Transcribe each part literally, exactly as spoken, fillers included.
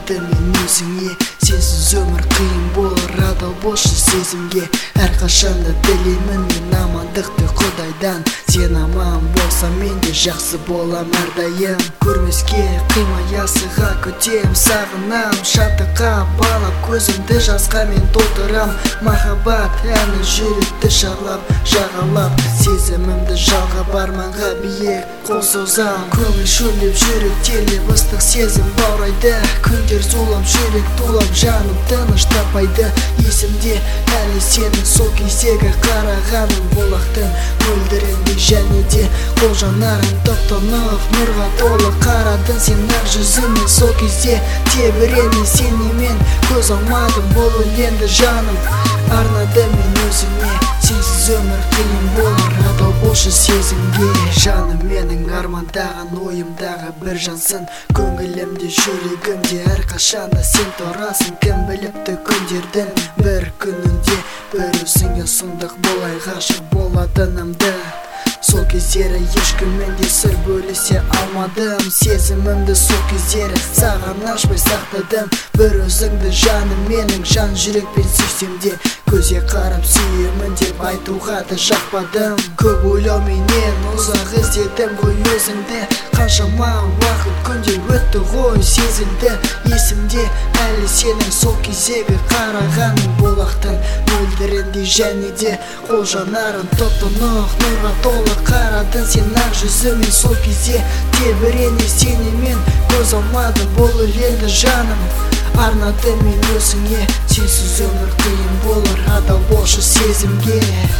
арнады мен өзіңе. Сенсіз өмір қиын болар, адал болшы сезімге. Әрқашанда тілеймін мен амандықты Құдайдан. Сен аман болсаң мен де жақсы болам әрдайым. Көрмеске қимай асыға күтем, сағынам. Шаттыққа балап көзімді жасқа мен толтырам. Махаббат әні жүректі шарлап, жағалап. Сезімімді жалға барманға биік қол созам. Көңіл шөлдеп жүрек телеп, ыстық сезім баурайды. Күндер зулап жүрек тулап, жаным тыныш таппайды. Есімде әлі сенің сол кездегі қарағаның, болақтың мөлдірінде және де қол жанарың топ-тонық нұрға толы қарадың сен ақ жүзіме. Сол кезде тебірене сенемен көз алмадым бұл өлеңді жаным. Арнады мен өзіңе, сенсіз өмір қиын болар, адал болшы сезімге. Жаным менің армандаған ойымдағы бір жансың, көңілімде жүрегімде әрқашанда сен тұрасың. Кім біліпті күндердің бір күнінде бір өзіңе сұмдық болай ғашық болатынымды. Сол кездері ешкіммен де сыр бөлісе алмадым. Сезімімді сол кездері саған ашпай сақтадым. Бір өзіңді жаным менің, жан жүрекпен сүйсем де көзге қарап сүйемін деп айтуға да жақпадым. Көп ойлауменен ұзақ іздедім ғой өзіңді. Қаншама уақыт күндер өтті ғой сезілді есімде әлі сенің сол кездегі қарағаның, болақтың мөлдірінде және де қол жанарың топ-тонық нұрға толы қарадың сен ақ жүзіме. Сол кезде тебірене сенемен көз алмадым бұл өлеңді жаным. Арнады мен өзіңе, сенсіз өмір қиын болар, адал болшы сезімге.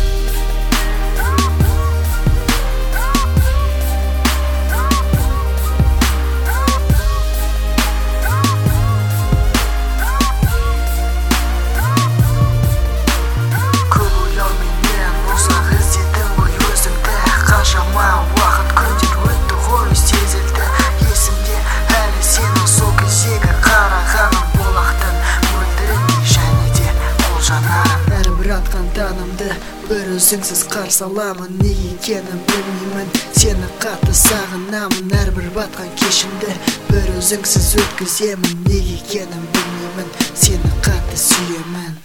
Танымды бір өзіңсіз қарсы аламын, неге екенін білмеймін. Сені қатты сағынамын, әрбір батқан кешімді бір өзіңсіз өткіземін. Неге екенін білмеймін, сені қатты сүйемін.